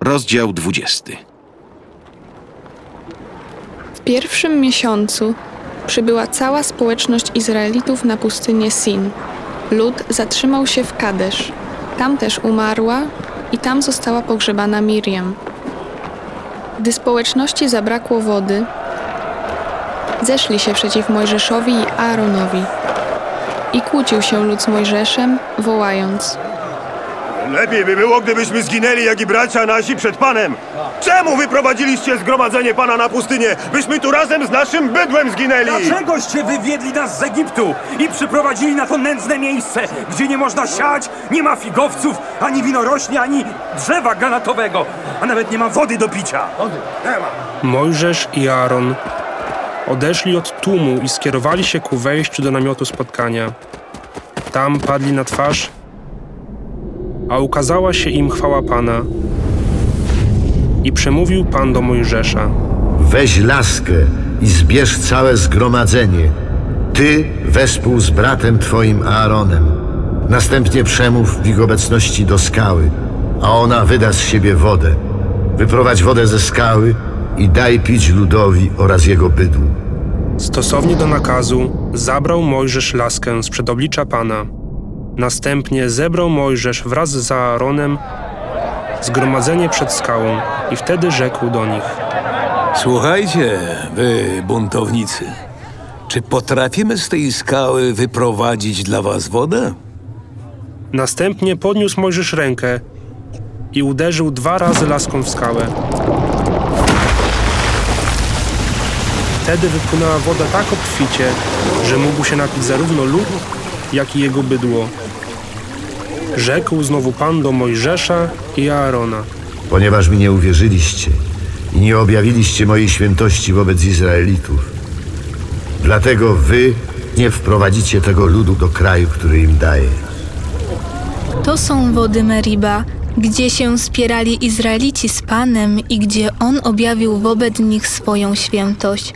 Rozdział 20. W pierwszym miesiącu przybyła cała społeczność Izraelitów na pustynię Sin. Lud zatrzymał się w Kadesz. Tam też umarła i tam została pogrzebana Mirjam. Gdy społeczności zabrakło wody, zeszli się przeciw Mojżeszowi i Aaronowi. I kłócił się lud z Mojżeszem, wołając: Lepiej by było, gdybyśmy zginęli, jak i bracia nasi przed Panem. Czemu wyprowadziliście zgromadzenie Pana na pustynię, byśmy tu razem z naszym bydłem zginęli? Dlaczegoście wywiedli nas z Egiptu i przyprowadzili na to nędzne miejsce, gdzie nie można siać, nie ma figowców, ani winorośli, ani drzewa granatowego, a nawet nie ma wody do picia. Nie ma. Mojżesz i Aaron odeszli od tłumu i skierowali się ku wejściu do namiotu spotkania. Tam padli na twarz, a ukazała się im chwała Pana. I przemówił Pan do Mojżesza: Weź laskę i zbierz całe zgromadzenie, ty wespół z bratem twoim Aaronem. Następnie przemów w ich obecności do skały, a ona wyda z siebie wodę. Wyprowadź wodę ze skały i daj pić ludowi oraz jego bydłu. Stosownie do nakazu zabrał Mojżesz laskę sprzed oblicza Pana. Następnie zebrał Mojżesz wraz z Aaronem zgromadzenie przed skałą i wtedy rzekł do nich: Słuchajcie, wy buntownicy, czy potrafimy z tej skały wyprowadzić dla was wodę? Następnie podniósł Mojżesz rękę i uderzył 2 razy laską w skałę. Wtedy wypłynęła woda tak obficie, że mógł się napić zarówno lud, jak i jego bydło. Rzekł znowu Pan do Mojżesza i Aarona: Ponieważ mi nie uwierzyliście i nie objawiliście mojej świętości wobec Izraelitów, dlatego wy nie wprowadzicie tego ludu do kraju, który im daję. To są wody Meriba, gdzie się spierali Izraelici z Panem i gdzie On objawił wobec nich swoją świętość.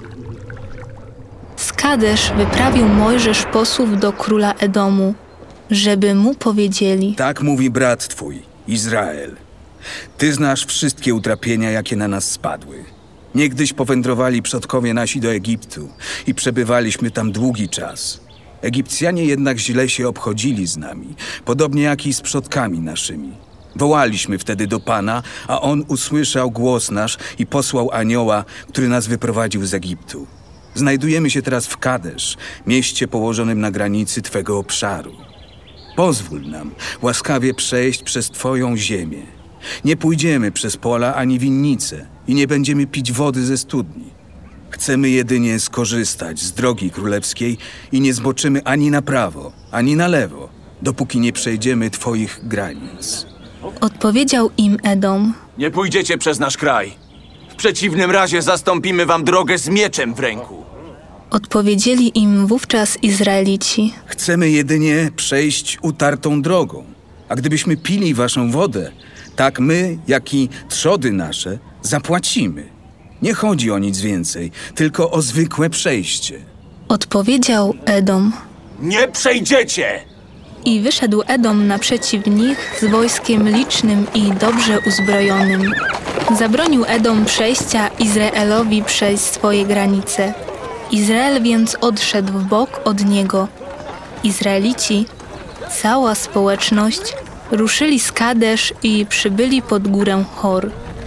Z Kadesz wyprawił Mojżesz posłów do króla Edomu, żeby mu powiedzieli: Tak mówi brat twój, Izrael. Ty znasz wszystkie utrapienia, jakie na nas spadły. Niegdyś powędrowali przodkowie nasi do Egiptu i przebywaliśmy tam długi czas. Egipcjanie jednak źle się obchodzili z nami, podobnie jak i z przodkami naszymi. Wołaliśmy wtedy do Pana, a On usłyszał głos nasz i posłał anioła, który nas wyprowadził z Egiptu. Znajdujemy się teraz w Kadesz, mieście położonym na granicy Twego obszaru. Pozwól nam łaskawie przejść przez Twoją ziemię. Nie pójdziemy przez pola ani winnice i nie będziemy pić wody ze studni. Chcemy jedynie skorzystać z drogi królewskiej i nie zboczymy ani na prawo, ani na lewo, dopóki nie przejdziemy Twoich granic. Odpowiedział im Edom: Nie pójdziecie przez nasz kraj. W przeciwnym razie zastąpimy wam drogę z mieczem w ręku. Odpowiedzieli im wówczas Izraelici: Chcemy jedynie przejść utartą drogą, a gdybyśmy pili waszą wodę, tak my, jak i trzody nasze, zapłacimy. Nie chodzi o nic więcej, tylko o zwykłe przejście. Odpowiedział Edom: Nie przejdziecie! I wyszedł Edom naprzeciw nich z wojskiem licznym i dobrze uzbrojonym. Zabronił Edom przejścia Izraelowi przez swoje granice. Izrael więc odszedł w bok od niego. Izraelici, cała społeczność, ruszyli z Kadesz i przybyli pod górę Hor.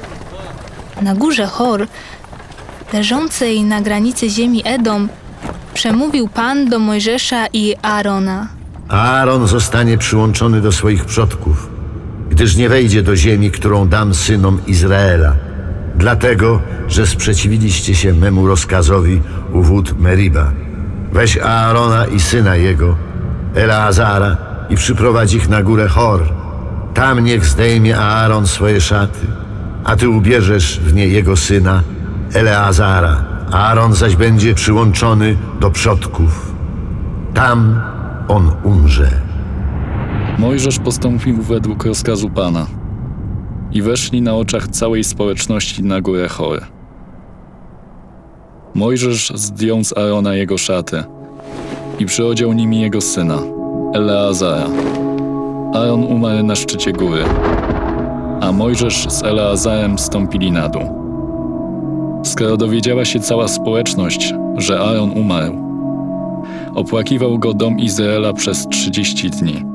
Na górze Hor, leżącej na granicy ziemi Edom, przemówił Pan do Mojżesza i Aarona: Aaron zostanie przyłączony do swoich przodków, gdyż nie wejdzie do ziemi, którą dam synom Izraela, dlatego, że sprzeciwiliście się memu rozkazowi u wód Meriba. Weź Aarona i syna jego, Eleazara, i przyprowadź ich na górę Hor. Tam niech zdejmie Aaron swoje szaty, a ty ubierzesz w nie jego syna, Eleazara. Aaron zaś będzie przyłączony do przodków. Tam on umrze. Mojżesz postąpił według rozkazu Pana i weszli na oczach całej społeczności na górę Hor. Mojżesz zdjął z Aarona jego szatę i przyodział nimi jego syna, Eleazara. Aaron umarł na szczycie góry, a Mojżesz z Eleazarem stąpili na dół. Skoro dowiedziała się cała społeczność, że Aaron umarł, opłakiwał go dom Izraela przez 30 dni.